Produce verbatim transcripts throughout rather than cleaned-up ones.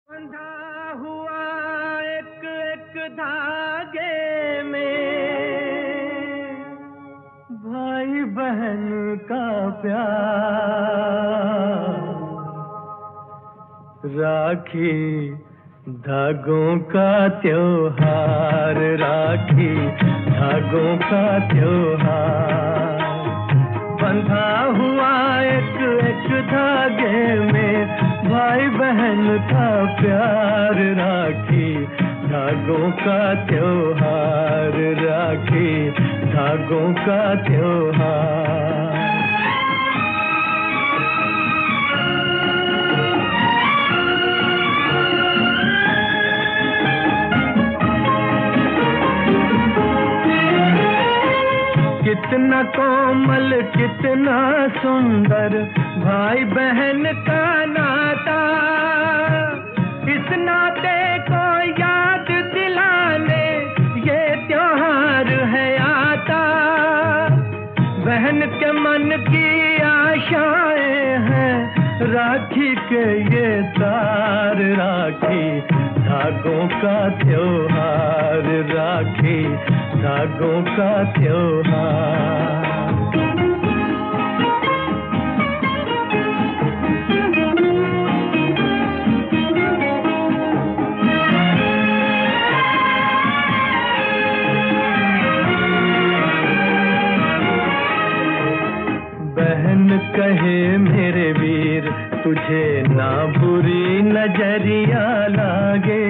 बंधा हुआ एक एक धागे में भाई बहन का प्यार, राखी धागों का त्योहार, राखी धागों का त्योहार। बंधा हुआ एक एक धागे में भाई बहन का प्यार, राखी धागों का त्योहार, राखी धागों का त्योहार। कितना कोमल कितना सुंदर भाई बहन का नाता, इस नाते को याद दिलाने ये त्योहार है आता। बहन के मन की आशाएं हैं राखी के ये तार, राखी धागों का त्योहार, राखी धागों का त्योहार। बहन कहे मेरे वीर तुझे ना बुरी नजरिया लागे,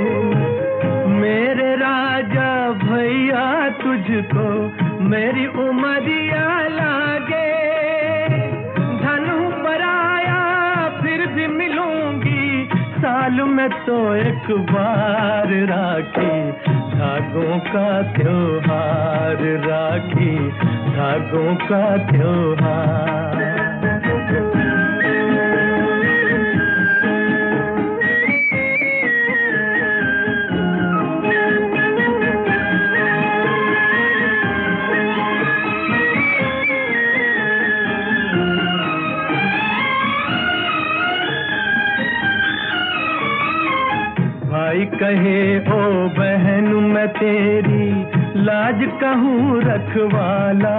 मेरे राजा भैया तुझको मेरी उमरिया लागे। धन पराया फिर भी मिलूंगी साल में तो एक बार, राखी धागों का त्योहार, राखी धागों का त्योहार। भाई कहे ओ बहन मैं तेरी लाज कहूँ रखवाला,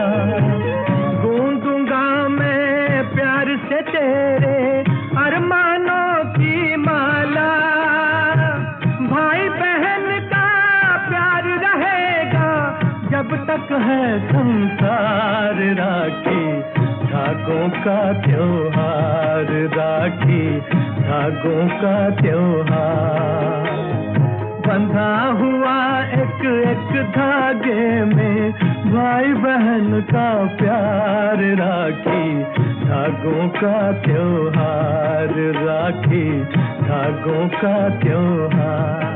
गूंजूंगा मैं प्यार से तेरे अरमानों की माला। भाई बहन का प्यार रहेगा जब तक है संसार, राखी धागों का त्योहार, राखी धागों का त्योहार। बंधा हुआ एक एक धागे में भाई बहन का प्यार, राखी धागों का त्योहार, राखी धागों का त्योहार।